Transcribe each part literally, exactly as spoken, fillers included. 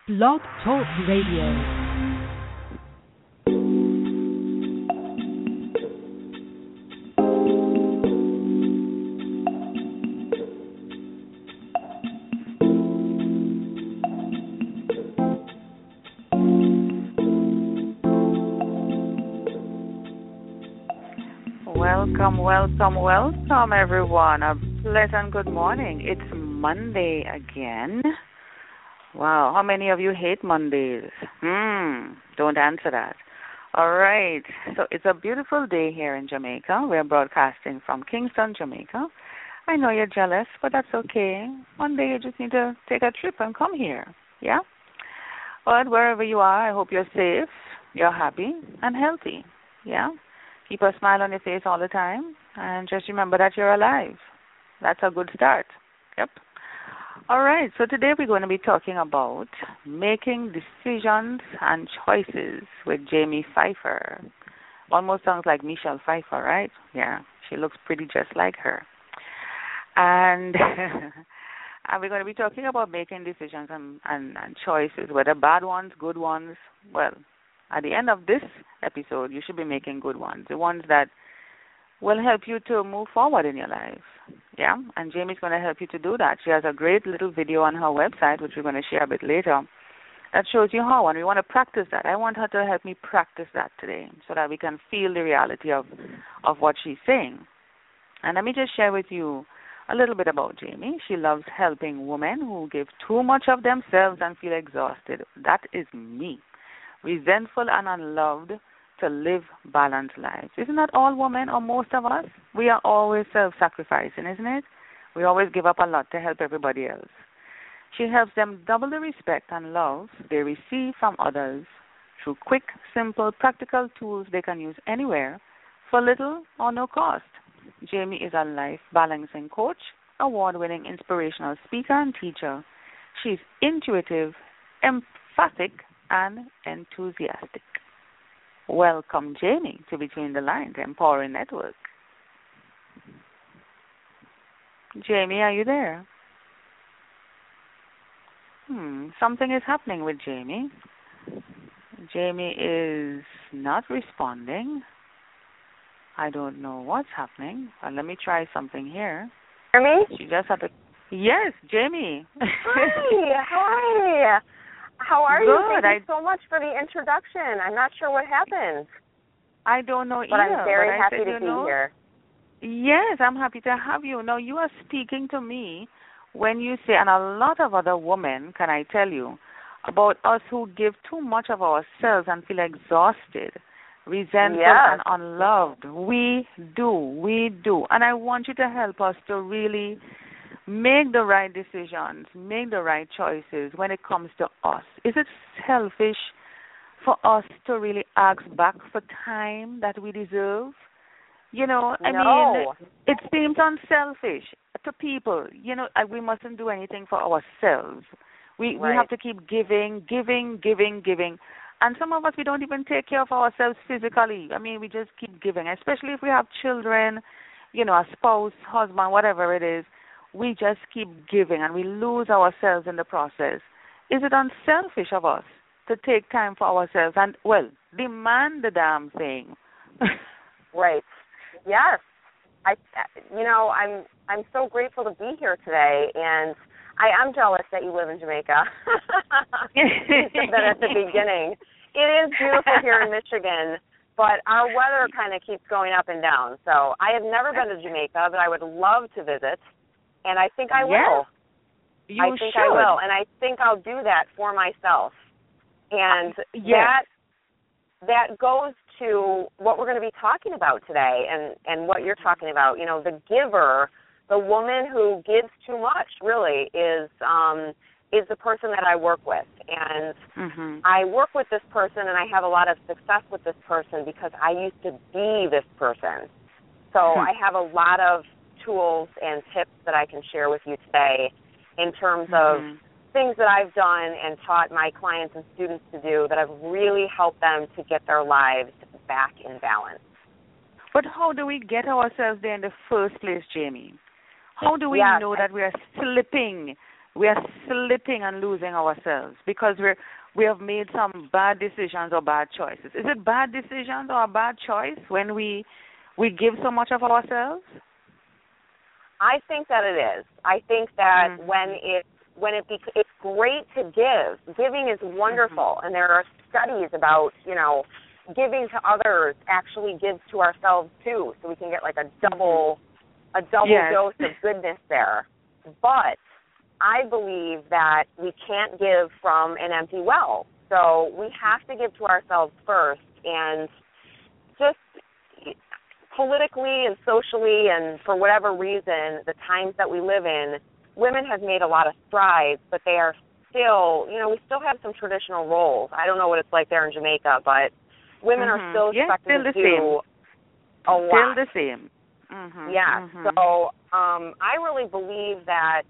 Blog Talk Radio. Welcome, welcome, welcome, everyone. A pleasant good morning. It's Monday again. Wow, how many of you hate Mondays? Hmm, don't answer that. All right, so it's a beautiful day here in Jamaica. We're broadcasting from Kingston, Jamaica. I know you're jealous, but that's okay. One day you just need to take a trip and come here, yeah? But wherever you are, I hope you're safe, you're happy, and healthy, yeah? Keep a smile on your face all the time, and just remember that you're alive. That's a good start. Yep. All right, so today we're going to be talking about making decisions and choices with Jamie Pfeiffer. Almost sounds like Michelle Pfeiffer, right? Yeah, she looks pretty just like her. And, and we're going to be talking about making decisions and, and, and choices, whether bad ones, good ones. Well, at the end of this episode, you should be making good ones, the ones that will help you to move forward in your life. Yeah, and Jamie's going to help you to do that. She has a great little video on her website, which we're going to share a bit later, that shows you how, and we want to practice that. I want her to help me practice that today so that we can feel the reality of, of what she's saying. And let me just share with you a little bit about Jamie. She loves helping women who give too much of themselves and feel exhausted. That is me. Resentful and unloved, to live balanced lives. Isn't that all women or most of us? We are always self-sacrificing, isn't it? We always give up a lot to help everybody else. She helps them double the respect and love they receive from others through quick, simple, practical tools they can use anywhere for little or no cost. Jamie is a life balancing coach, award-winning inspirational speaker and teacher. She's intuitive, emphatic, and enthusiastic. Welcome, Jamie, to Between the Lines, Empowering Network. Jamie, are you there? Hmm, something is happening with Jamie. Jamie is not responding. I don't know what's happening. Well, let me try something here. Hear me? She just had to... Yes, Jamie. Hi, hi. How are Good. you? Thank I... you so much for the introduction. I'm not sure what happened. I don't know but either. I'm very but happy said, to be know, here. Yes, I'm happy to have you. Now, you are speaking to me when you say, and a lot of other women, can I tell you, about us who give too much of ourselves and feel exhausted, resentful, yes. and unloved. We do. We do. And I want you to help us to really make the right decisions, make the right choices when it comes to us. Is it selfish for us to really ask back for time that we deserve? You know, I no. mean, it seems unselfish to people. You know, we mustn't do anything for ourselves. We right. we have to keep giving, giving, giving, giving. And some of us, we don't even take care of ourselves physically. I mean, we just keep giving, especially if we have children, you know, a spouse, husband, whatever it is. We just keep giving, and we lose ourselves in the process. Is it unselfish of us to take time for ourselves and, well, demand the damn thing? Right. Yes. I, you know, I'm I'm so grateful to be here today, and I am jealous that you live in Jamaica. You said that at the beginning. It is beautiful here in Michigan, but our weather kind of keeps going up and down. So I have never been to Jamaica, but I would love to visit. And I think I will. You I think should. I will. And I think I'll do that for myself. And uh, yes. that that goes to what we're going to be talking about today and, and what you're talking about. You know, the giver, the woman who gives too much, really, is um, is the person that I work with. And mm-hmm. I work with this person, and I have a lot of success with this person because I used to be this person. So I have a lot of tools and tips that I can share with you today in terms mm-hmm. of things that I've done and taught my clients and students to do that have really helped them to get their lives back in balance. But how do we get ourselves there in the first place, Jamie? How do we yes, know I, that we are slipping we are slipping and losing ourselves because we're we have made some bad decisions or bad choices. Is it bad decisions or a bad choice when we we give so much of ourselves? I think that it is. I think that mm-hmm. when it when it bec- it's great to give. Giving is wonderful, mm-hmm. and there are studies about, you know, giving to others actually gives to ourselves too, so we can get like a double a double yes. dose of goodness there. But I believe that we can't give from an empty well. So we have to give to ourselves first, and just politically and socially and for whatever reason, the times that we live in, women have made a lot of strides, but they are still, you know, we still have some traditional roles. I don't know what it's like there in Jamaica, but women mm-hmm. are still yeah, expected still to the do same. a lot. Still the same. Mm-hmm. Yeah. Mm-hmm. So um, I really believe that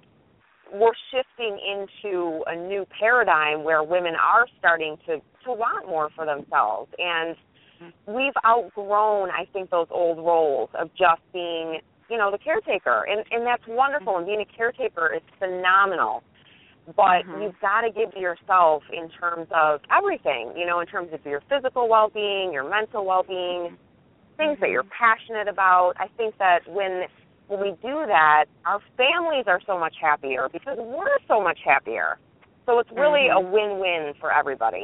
we're shifting into a new paradigm where women are starting to, to want more for themselves. And we've outgrown, I think, those old roles of just being, you know, the caretaker. And, and that's wonderful, and being a caretaker is phenomenal. But mm-hmm. you've got to give to yourself in terms of everything, you know, in terms of your physical well-being, your mental well-being, things mm-hmm. that you're passionate about. I think that when when we do that, our families are so much happier because we're so much happier. So it's really mm-hmm. a win-win for everybody.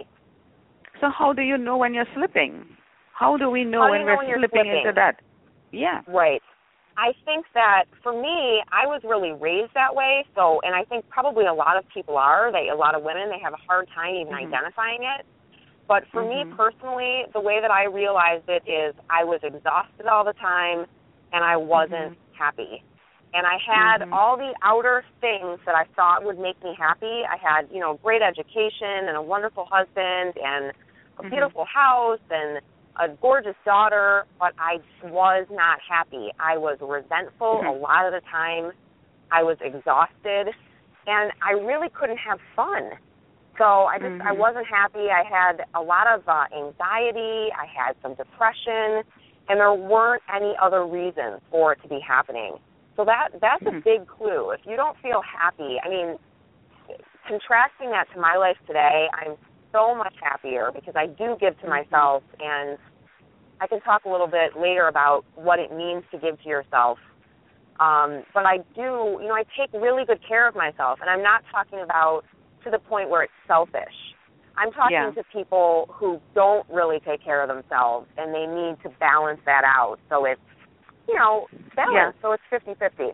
So how do you know when you're slipping? How do we know How when you know we're when slipping slipping? into that? Yeah. Right. I think that for me, I was really raised that way. So, and I think probably a lot of people are. They, a lot of women, they have a hard time even mm-hmm. identifying it. But for mm-hmm. me personally, the way that I realized it is I was exhausted all the time, and I wasn't mm-hmm. happy. And I had mm-hmm. all the outer things that I thought would make me happy. I had, you know, great education and a wonderful husband and a mm-hmm. beautiful house and a gorgeous daughter, but I was not happy. I was resentful mm-hmm. a lot of the time. I was exhausted, and I really couldn't have fun. So I just, mm-hmm. I wasn't happy. I had a lot of uh, anxiety. I had some depression, and there weren't any other reasons for it to be happening. So that that's mm-hmm. a big clue. If you don't feel happy, I mean, contrasting that to my life today, I'm so much happier because I do give to mm-hmm. myself, and I can talk a little bit later about what it means to give to yourself. Um, but I do, you know, I take really good care of myself, and I'm not talking about to the point where it's selfish. I'm talking yeah. to people who don't really take care of themselves, and they need to balance that out. So it's, you know, balanced, yeah. so it's fifty-fifty.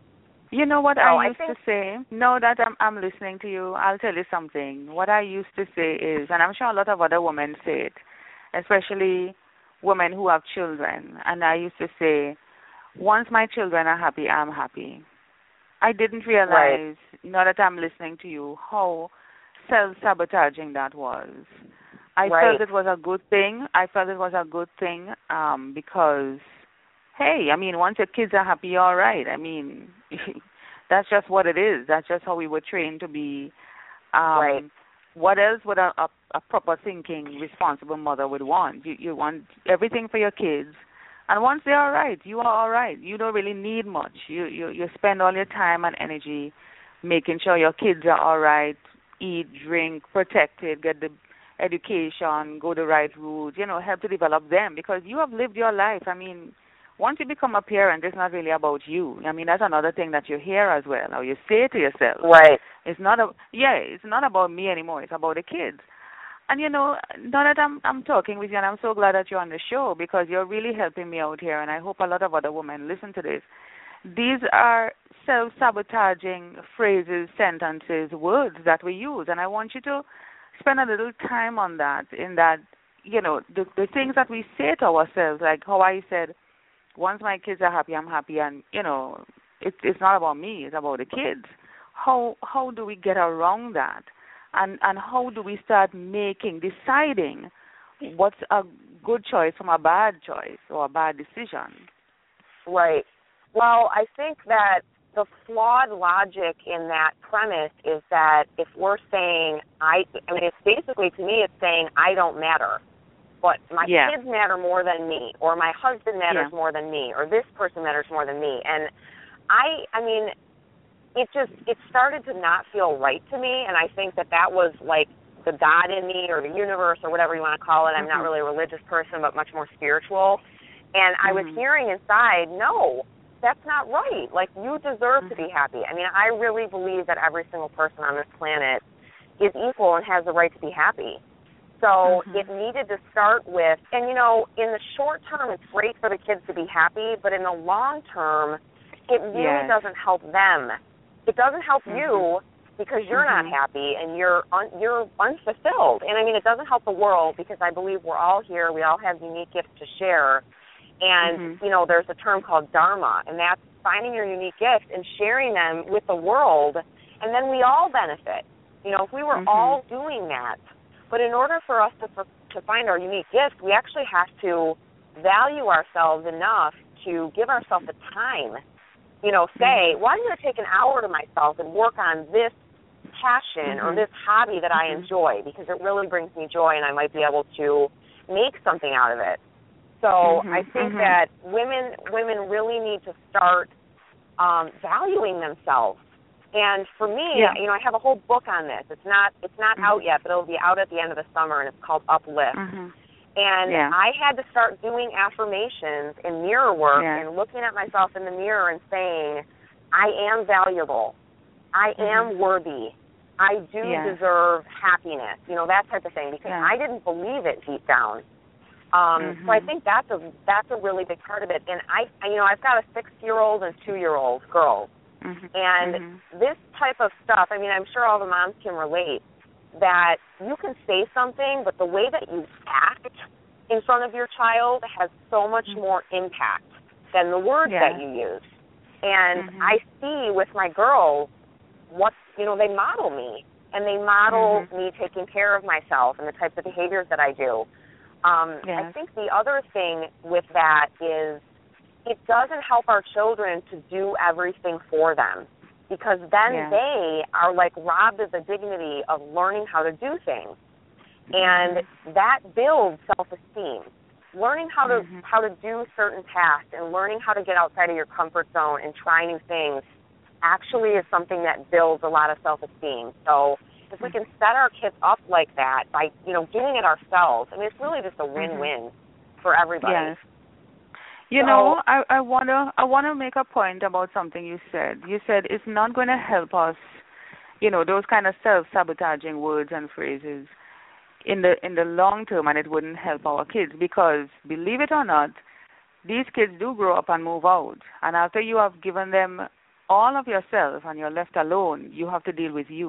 You know what so I used I think, to say? No, that I'm, I'm listening to you. I'll tell you something. What I used to say is, and I'm sure a lot of other women say it, especially women who have children, and I used to say, once my children are happy, I'm happy. I didn't realize, right. now that I'm listening to you, how self-sabotaging that was. I right. felt it was a good thing. I felt it was a good thing um, because, hey, I mean, once your kids are happy, you're all right. I mean, that's just what it is. That's just how we were trained to be. Um, right. What else would a, a, a proper thinking, responsible mother would want? You, you want everything for your kids. And once they're all right, you are all right. You don't really need much. You, you you spend all your time and energy making sure your kids are all right, eat, drink, protected, get the education, go the right route, you know, help to develop them because you have lived your life. I mean, once you become a parent, it's not really about you. I mean, that's another thing that you hear as well, or you say to yourself. Right. It's not a, yeah, it's not about me anymore. It's about the kids. And, you know, now that I'm I'm talking with you, and I'm so glad that you're on the show because you're really helping me out here, and I hope a lot of other women listen to this. These are self-sabotaging phrases, sentences, words that we use, and I want you to spend a little time on that, in that, you know, the, the things that we say to ourselves, like how I said, once my kids are happy, I'm happy, and, you know, it, it's not about me, it's about the kids. How how do we get around that? And and how do we start making, deciding what's a good choice from a bad choice or a bad decision? Right. Well, I think that the flawed logic in that premise is that if we're saying, I, I mean, it's basically, to me, it's saying I don't matter, but my yeah. kids matter more than me, or my husband matters yeah. more than me, or this person matters more than me. And I, I mean, it just, it started to not feel right to me, and I think that that was like the God in me or the universe or whatever you want to call it. I'm mm-hmm. not really a religious person, but much more spiritual. And I mm-hmm. was hearing inside, no, that's not right. Like, you deserve mm-hmm. to be happy. I mean, I really believe that every single person on this planet is equal and has the right to be happy. So mm-hmm. it needed to start with, and, you know, in the short term, it's great for the kids to be happy, but in the long term, it really yes. doesn't help them. It doesn't help mm-hmm. you because you're mm-hmm. not happy and you're un, you're unfulfilled. And, I mean, it doesn't help the world because I believe we're all here. We all have unique gifts to share. And, mm-hmm. you know, there's a term called dharma, and that's finding your unique gifts and sharing them with the world, and then we all benefit. You know, if we were mm-hmm. all doing that. But in order for us to, for, to find our unique gifts, we actually have to value ourselves enough to give ourselves the time. You know, say, mm-hmm. well, I'm going to take an hour to myself and work on this passion mm-hmm. or this hobby that I mm-hmm. enjoy because it really brings me joy and I might be able to make something out of it. So mm-hmm. I think mm-hmm. that women women really need to start um, valuing themselves. And for me, yeah. you know, I have a whole book on this. It's not it's not mm-hmm. out yet, but it'll be out at the end of the summer, and it's called Uplift. Mm-hmm. And yeah. I had to start doing affirmations and mirror work yeah. and looking at myself in the mirror and saying, I am valuable. I mm-hmm. am worthy. I do yeah. deserve happiness, you know, that type of thing, because yeah. I didn't believe it deep down. Um, mm-hmm. So I think that's a that's a really big part of it. And I, you know, I've got a six-year-old and two-year-old girls, mm-hmm. and mm-hmm. this type of stuff. I mean, I'm sure all the moms can relate that you can say something, but the way that you act in front of your child has so much mm-hmm. more impact than the words yeah. that you use. And mm-hmm. I see with my girls what, you know, they model me, and they model mm-hmm. me taking care of myself and the types of behaviors that I do. Um, yes. I think the other thing with that is it doesn't help our children to do everything for them, because then yeah. they are like robbed of the dignity of learning how to do things. And mm-hmm. that builds self-esteem. Learning how to mm-hmm. how to do certain tasks and learning how to get outside of your comfort zone and try new things actually is something that builds a lot of self-esteem. So if we can set our kids up like that by, you know, doing it ourselves, I mean, it's really just a win-win mm-hmm. for everybody. Yes. You so, know, I, I wanna I wanna make a point about something you said. You said it's not going to help us, you know, those kind of self-sabotaging words and phrases in the in the long term, and it wouldn't help our kids because, believe it or not, these kids do grow up and move out. And after you have given them all of yourself and you're left alone, you have to deal with you.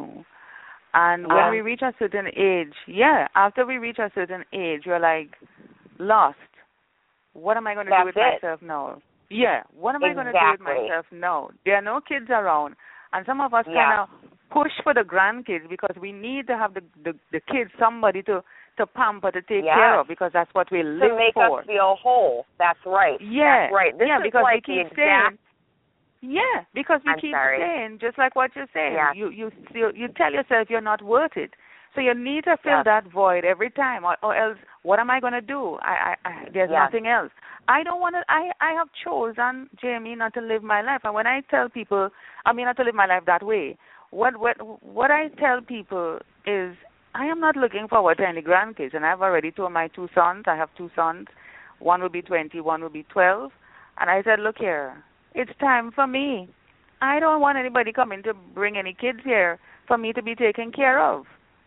And when uh, we reach a certain age, yeah, after we reach a certain age, you're like lost. What am I going to do with it. myself now? Yeah, what am exactly. I going to do with myself now? There are no kids around. And some of us yeah. kind of push for the grandkids because we need to have the the, the kids, somebody to, to pamper, to take yes. care of, because that's what we to live make for. us feel whole. That's right. Yeah. That's right. This yeah, is because like we keep the saying, exact... yeah, because we I'm keep sorry. saying, just like what you're saying, yes. you, you you you tell yourself you're not worth it. So you need to fill yes. that void every time, or, or else what am I going to do? I, I, I there's yes. nothing else. I don't want to. I I have chosen, Jamie, not to live my life. And when I tell people, I mean not to live my life that way. What what what I tell people is, I am not looking forward to any grandkids. And I've already told my two sons. I have two sons. One will be twenty. One will be twelve. And I said, look here, it's time for me. I don't want anybody coming to bring any kids here for me to be taken care of.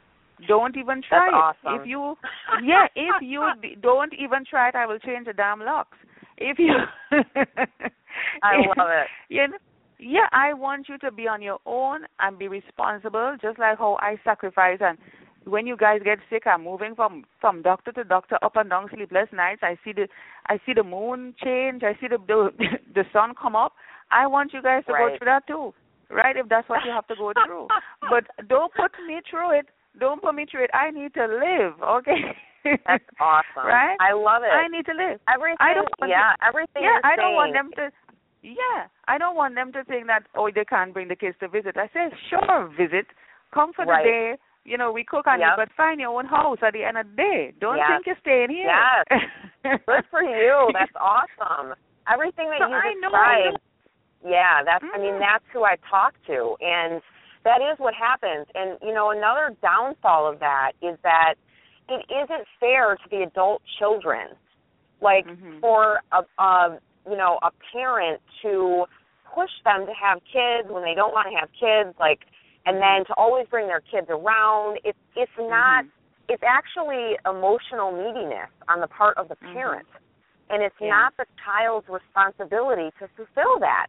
Don't even try That's it. awesome. If you, yeah, if you don't even try it, I will change the damn locks. If you, I love it. You know, yeah, I want you to be on your own and be responsible, just like how I sacrifice. And when you guys get sick, I'm moving from from doctor to doctor, up and down, sleepless nights. I see the I see the moon change. I see the the, the sun come up. I want you guys to right. go through that too, right? If that's what you have to go through, but don't put me through it. Don't put me through it. I need to live, okay? That's awesome. Right? I love it. I need to live. Everything, I don't want yeah, to, everything Yeah, you're I don't saying. want them to, yeah, I don't want them to think that, oh, they can't bring the kids to visit. I say, sure, visit. Come for right. the day. You know, we cook on yep. you, but find your own house at the end of the day. Don't yes. think you're staying here. Yes. Good for you. That's awesome. Everything that so you I described. know, I know. Yeah, that's, Mm. I mean, that's who I talk to. And that is what happens. And, you know, another downfall of that is that it isn't fair to the adult children. Like, Mm-hmm. for a, a, you know, a parent to push them to have kids when they don't want to have kids, like, and then to always bring their kids around, it, it's not, Mm-hmm. it's actually emotional neediness on the part of the parent. Mm-hmm. And it's Yeah. not the child's responsibility to fulfill that.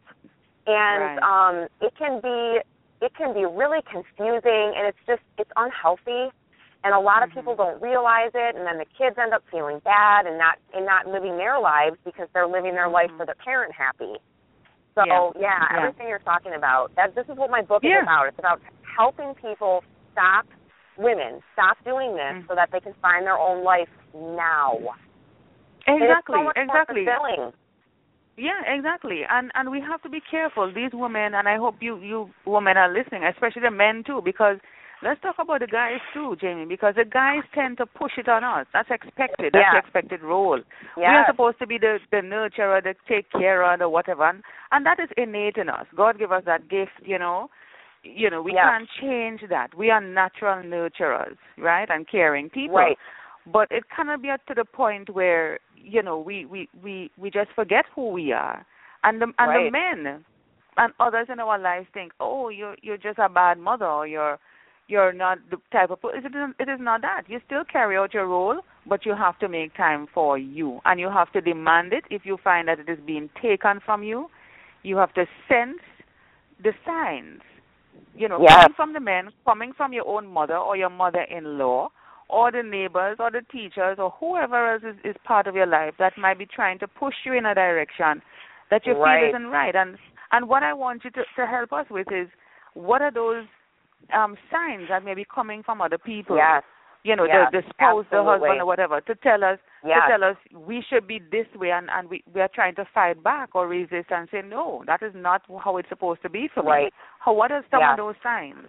And right. um, it can be it can be really confusing, and it's just, it's unhealthy. And a lot of Mm-hmm. people don't realize it, and then the kids end up feeling bad and not and not living their lives because they're living their Mm-hmm. life for the parent happy. So, Yeah. yeah, Yeah. everything you're talking about, that this is what my book Yeah. is about. It's about helping people stop, women, stop doing this Mm-hmm. so that they can find their own life now. Exactly, and it's so much exactly. more fulfilling. Yeah, exactly. And and we have to be careful. These women, and I hope you, you women are listening, especially the men too, because let's talk about the guys too, Jamie, because the guys tend to push it on us. That's expected. That's Yeah. the expected role. Yes. We are supposed to be the, the nurturer, the take care of, the whatever, and, and that is innate in us. God gave us that gift, you know. You know, we Yes. can't change that. We are natural nurturers, right, and caring people. Right. But it cannot be up to the point where, you know, we, we, we, we just forget who we are. And the and Right. the men and others in our lives think, oh, you're you're just a bad mother, or you're you're not the type of person. It is, it is not that. You still carry out your role, but you have to make time for you, and you have to demand it. If you find that it is being taken from you, you have to sense the signs. You know, Yes. coming from the men, coming from your own mother or your mother-in-law, or the neighbors or the teachers or whoever else is, is part of your life that might be trying to push you in a direction that you Right. feel isn't right. And and what I want you to, to help us with is, what are those um, signs that may be coming from other people? Yes. You know, Yes. the, the spouse, Absolutely. the husband, or whatever, to tell us Yes. to tell us we should be this way, and, and we, we are trying to fight back or resist and say, no, that is not how it's supposed to be for Right. me. How, what are some Yes. of those signs?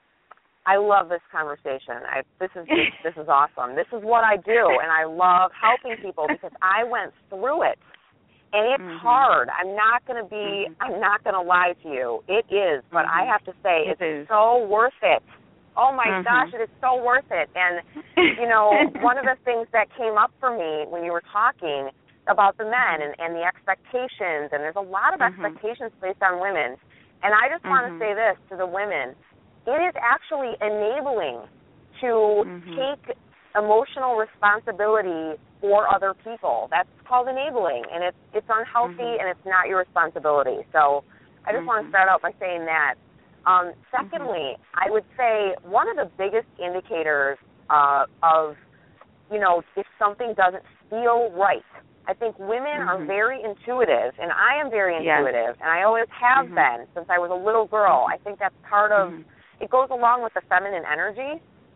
I love this conversation. I, this is this is awesome. This is what I do, and I love helping people because I went through it, and it's Mm-hmm. hard. I'm not going to be. Mm-hmm. I'm not going to lie to you. It is, but Mm-hmm. I have to say It it's is. so worth it. Oh my Mm-hmm. gosh, it is so worth it. And you know, one of the things that came up for me when you were talking about the men and, and the expectations, and there's a lot of Mm-hmm. expectations placed on women, and I just want to Mm-hmm. say this to the women. It is actually enabling to Mm-hmm. take emotional responsibility for other people. That's called enabling, and it's it's unhealthy, Mm-hmm. and it's not your responsibility. So I just Mm-hmm. want to start out by saying that. Um, secondly, mm-hmm. I would say one of the biggest indicators uh, of, you know, if something doesn't feel right. I think women Mm-hmm. are very intuitive, and I am very Yes. intuitive, and I always have Mm-hmm. been since I was a little girl. I think that's part of Mm-hmm. it goes along with the feminine energy,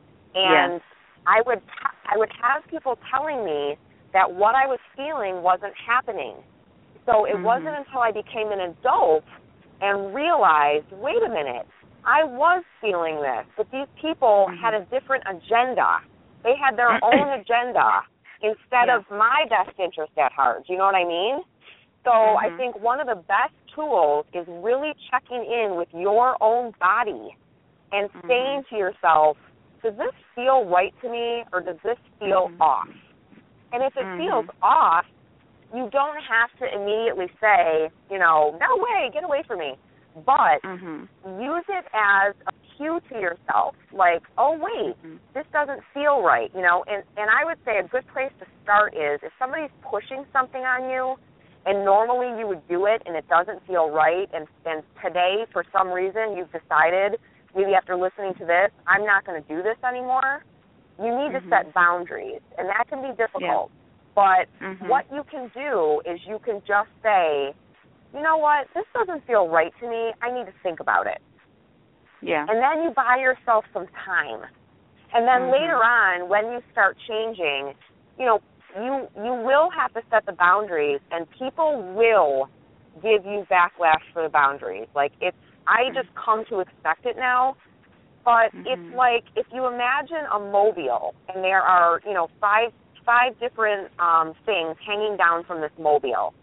and Yes. I would I would have people telling me that what I was feeling wasn't happening. So it Mm-hmm. wasn't until I became an adult and realized, wait a minute, I was feeling this, but these people Mm-hmm. had a different agenda. They had their own agenda instead Yeah. of my best interest at heart. Do you know what I mean? So Mm-hmm. I think one of the best tools is really checking in with your own body and saying Mm-hmm. to yourself, does this feel right to me or does this feel Mm-hmm. off? And if it Mm-hmm. feels off, you don't have to immediately say, you know, no way, get away from me. But Mm-hmm. use it as a cue to yourself, like, oh, wait, Mm-hmm. this doesn't feel right, you know. And, and I would say a good place to start is if somebody's pushing something on you, and normally you would do it and it doesn't feel right, and, and today for some reason you've decided, maybe after listening to this, I'm not going to do this anymore, you need Mm-hmm. to set boundaries, and that can be difficult. Yeah. But Mm-hmm. what you can do is you can just say, you know what, this doesn't feel right to me, I need to think about it. Yeah. And then you buy yourself some time. And then Mm-hmm. later on, when you start changing, you know, you you will have to set the boundaries, and people will give you backlash for the boundaries. Like, it's, I just come to expect it now. But Mm-hmm. it's like if you imagine a mobile, and there are, you know, five five different um, things hanging down from this mobile.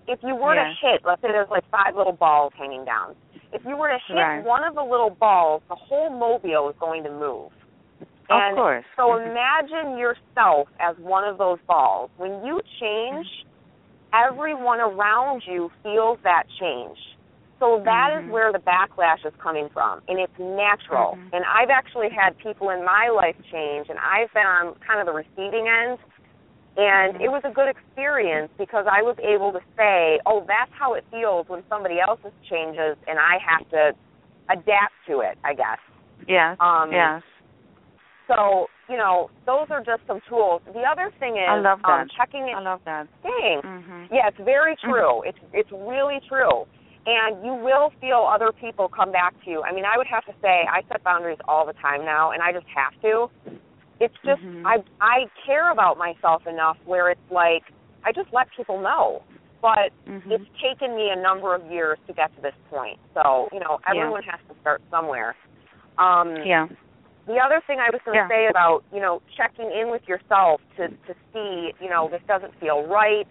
if you were yeah. to hit, let's say there's like five little balls hanging down. If you were to hit Right. one of the little balls, the whole mobile is going to move. Of And course. so Mhm. imagine yourself as one of those balls. When you change, everyone around you feels that change. So that Mhm. is where the backlash is coming from, and it's natural. Mhm. And I've actually had people in my life change, and I've been on kind of the receiving end, and Mhm. it was a good experience because I was able to say, oh, that's how it feels when somebody else's changes, and I have to adapt to it, I guess. Yes. Um, yes. So, you know, those are just some tools. The other thing is I love that. Um, checking in. I love that. Dang. Mhm. Yeah, it's very true. It's it's really true. And you will feel other people come back to you. I mean, I would have to say I set boundaries all the time now, and I just have to. It's just Mhm. I I care about myself enough where it's like I just let people know. But Mhm. it's taken me a number of years to get to this point. So, you know, everyone Yeah. has to start somewhere. Um, Yeah. The other thing I was going to Yeah. say about, you know, checking in with yourself to, to see, you know, this doesn't feel right,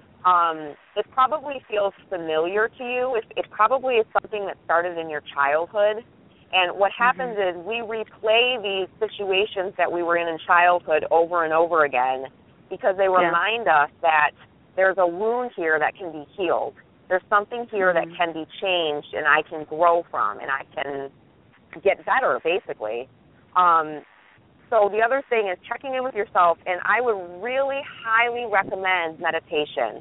um, it probably feels familiar to you. It, it probably is something that started in your childhood. And what happens Mhm. is we replay these situations that we were in in childhood over and over again because they remind Yeah. us that there's a wound here that can be healed. There's something here Mhm. that can be changed and I can grow from and I can get better, basically. Um, so the other thing is checking in with yourself, and I would really highly recommend meditation.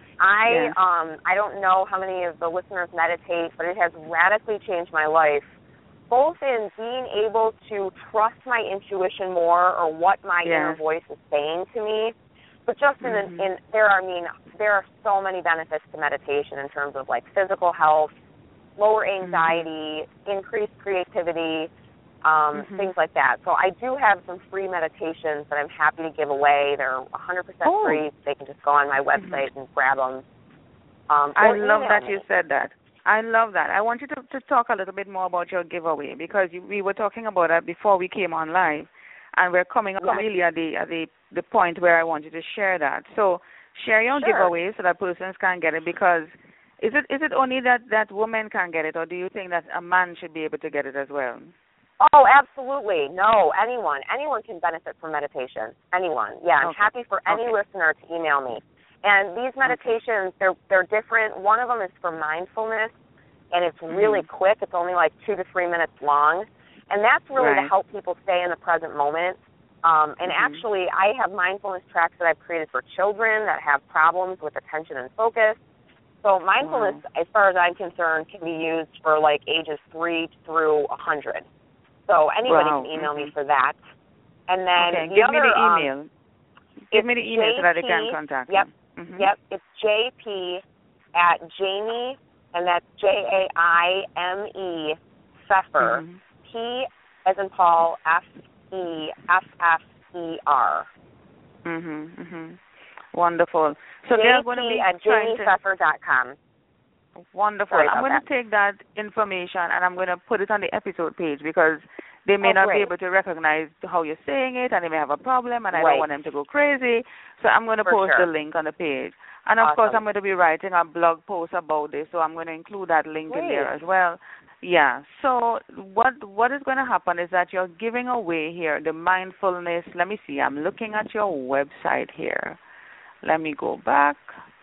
I Yeah. um, I don't know how many of the listeners meditate, but it has radically changed my life, both in being able to trust my intuition more or what my Yeah. inner voice is saying to me, but just in, Mhm. in there are, I mean, there are so many benefits to meditation in terms of like physical health, lower anxiety, mm-hmm. increased creativity, um, Mhm. things like that. So I do have some free meditations that I'm happy to give away. They're one hundred percent Oh. free. They can just go on my website Mhm. and grab them. Um, I or love email that me. you said that. I love that. I want you to, to talk a little bit more about your giveaway because you, we were talking about that before we came on live, and we're coming up Yes. really at the at the the point where I want you to share that. So share your Sure. giveaway so that persons can get it. Because is it is it only that that women can get it, or do you think that a man should be able to get it as well? Oh, absolutely. No, anyone. Anyone can benefit from meditation. Anyone. Yeah, I'm Okay. happy for any Okay. listener to email me. And these meditations, okay. they're they're different. One of them is for mindfulness, and it's really mm-hmm. quick. It's only like two to three minutes long. And that's really right. to help people stay in the present moment. Um, and mm-hmm. actually, I have mindfulness tracks that I've created for children that have problems with attention and focus. So mindfulness, wow. as far as I'm concerned, can be used for like ages three through one hundred. So anybody wow. can email mm-hmm. me for that. And then okay. the give other, me the email. Um, give me the email J P, so that they can contact yep, me. Mm-hmm. Yep, it's J P at Jamie, and that's J A I M E, Pfeffer, mm-hmm. P as in Paul, F E F F E R. Mhm, mhm. Wonderful. So J P they're going to be at jamie pfeffer dot com. Wonderful. Sorry I'm about going that. to take that information and I'm going to put it on the episode page because they may oh, not great. be able to recognize how you're saying it and they may have a problem and I right. don't want them to go crazy. So I'm going to For post sure. the link on the page. And of awesome. course I'm going to be writing a blog post about this, so I'm going to include that link great. in there as well. Yeah. So what what is going to happen is that you're giving away here the mindfulness. Let me see. I'm looking at your website here. Let me go back.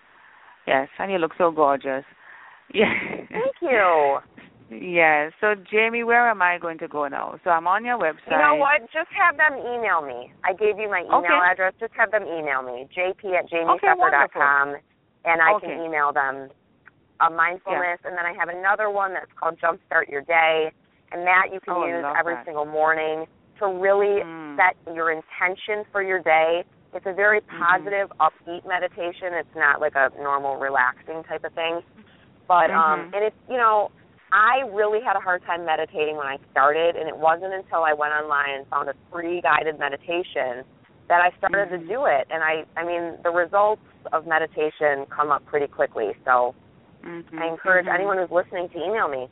Yes, and you look so gorgeous. Yeah. Thank you. Yes. So, Jamie, where am I going to go now? So I'm on your website. You know what? Just have them email me. I gave you my email okay. address. Just have them email me, j p at jamie pfeffer dot com, okay, and I okay. can email them uh, mindfulness. Yeah. And then I have another one that's called Jumpstart Your Day, and that you can oh, use every that. single morning to really mm. set your intention for your day. It's a very positive, mm-hmm. upbeat meditation. It's not like a normal relaxing type of thing. But, mm-hmm. um, and it's, you know, I really had a hard time meditating when I started, and it wasn't until I went online and found a free guided meditation that I started mm-hmm. to do it. And, I, I mean, the results of meditation come up pretty quickly. So mm-hmm. I encourage mm-hmm. anyone who's listening to email me.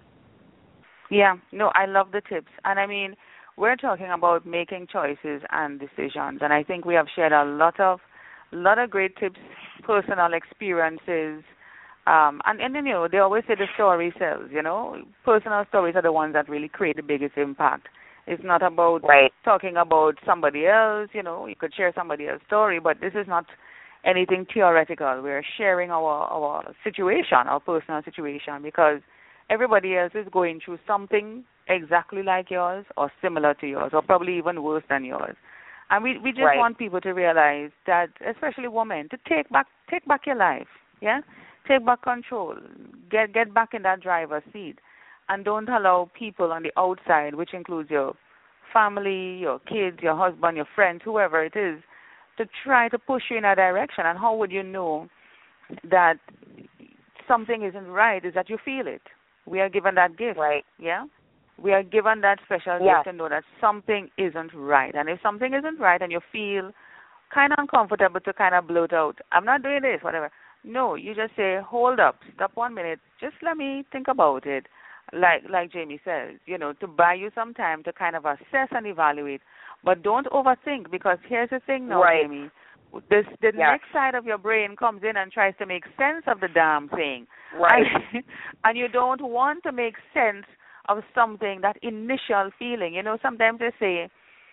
Yeah, no, I love the tips. And, I mean, we're talking about making choices and decisions, and I think we have shared a lot of lot of great tips, personal experiences, Um, and, and then, you know, they always say the story sells, you know. Personal stories are the ones that really create the biggest impact. It's not about right. talking about somebody else, you know. You could share somebody else's story, but this is not anything theoretical. We're sharing our, our situation, our personal situation, because everybody else is going through something exactly like yours or similar to yours or probably even worse than yours. And we, we just right. want people to realize that, especially women, to take back take back your life, yeah? Take back control. Get get back in that driver's seat. And don't allow people on the outside, which includes your family, your kids, your husband, your friends, whoever it is, to try to push you in a direction. And how would you know that something isn't right? Is that you feel it. We are given that gift, right? Yeah? We are given that special yes. gift to know that something isn't right. And if something isn't right and you feel kind of uncomfortable to kind of bloat out, I'm not doing this, whatever. No, you just say, hold up, stop one minute, just let me think about it. Like like Jamie says, you know, to buy you some time to kind of assess and evaluate. But don't overthink, because here's the thing now, right. Jamie. This, the yes. next side of your brain comes in and tries to make sense of the damn thing. Right. And, and you don't want to make sense of something, that initial feeling. You know, sometimes they say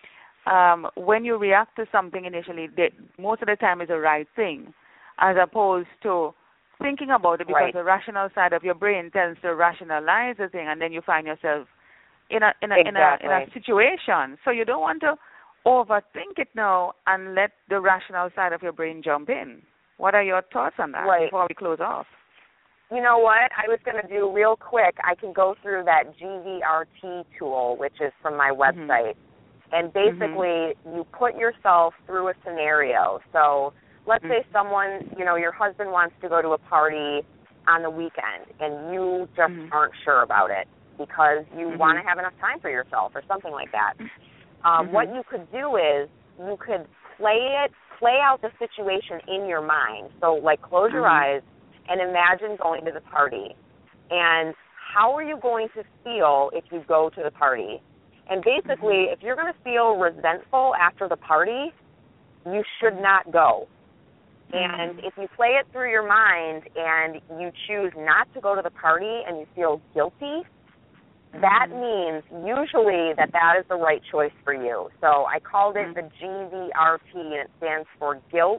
um, when you react to something initially, they, most of the time is the right thing, as opposed to thinking about it, because right. the rational side of your brain tends to rationalize the thing, and then you find yourself in a in a exactly. in a in a situation. So you don't want to overthink it now and let the rational side of your brain jump in. What are your thoughts on that right. before we close off? You know what? I was going to do real quick. I can go through that G V R T tool, which is from my website. Mm-hmm. And basically, mm-hmm. you put yourself through a scenario. So let's mm-hmm. say someone, you know, your husband wants to go to a party on the weekend, and you just mm-hmm. aren't sure about it because you mm-hmm. want to have enough time for yourself or something like that. Um, mm-hmm. What you could do is you could play it, play out the situation in your mind. So, like, close mm-hmm. your eyes and imagine going to the party. And how are you going to feel if you go to the party? And basically, mm-hmm. if you're going to feel resentful after the party, you should not go. Mm-hmm. And if you play it through your mind and you choose not to go to the party and you feel guilty, mm-hmm. that means usually that that is the right choice for you. So I called it mm-hmm. the G V R T, and it stands for Guilt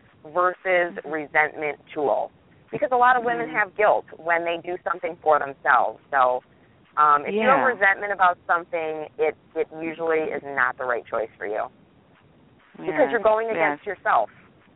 versus mm-hmm. Resentment Tool. Because a lot of women have guilt when they do something for themselves. So um, if yeah. you have resentment about something, it, it usually is not the right choice for you. Yeah. Because you're going against yeah. yourself.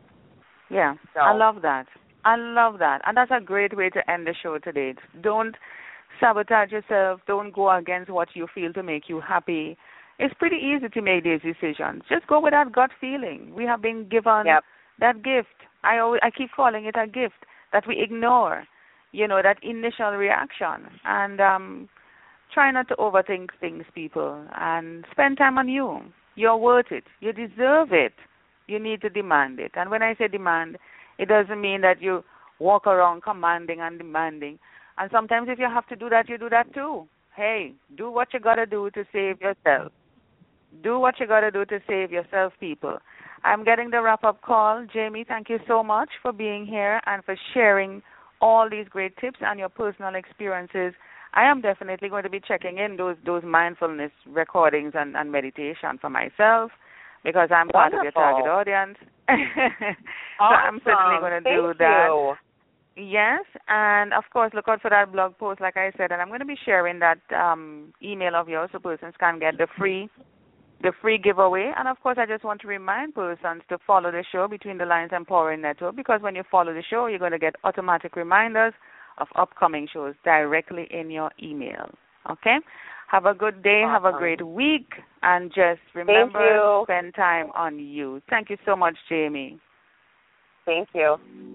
Yeah, so. I love that. I love that. And that's a great way to end the show today. Don't sabotage yourself. Don't go against what you feel to make you happy. It's pretty easy to make these decisions. Just go with that gut feeling. We have been given yep. that gift. I always, I keep calling it a gift that we ignore, you know, that initial reaction. And um, try not to overthink things, people, and spend time on you. You're worth it. You deserve it. You need to demand it. And when I say demand, it doesn't mean that you walk around commanding and demanding. And sometimes if you have to do that, you do that too. Hey, do what you got to do to save yourself. Do what you got to do to save yourself, people. I'm getting the wrap-up call. Jamie, thank you so much for being here and for sharing all these great tips and your personal experiences. I am definitely going to be checking in those those mindfulness recordings and, and meditation for myself because I'm part Wonderful. of your target audience. So awesome. I'm certainly going to Thank do that. You. Yes, and of course, look out for that blog post, like I said, and I'm going to be sharing that um, email of yours so persons can get the free the free giveaway. And, of course, I just want to remind persons to follow the show Between the Lines Empowering Network, because when you follow the show, you're going to get automatic reminders of upcoming shows directly in your email. Okay? Have a good day. Awesome. Have a great week. And just remember to spend time on you. Thank you so much, Jamie. Thank you.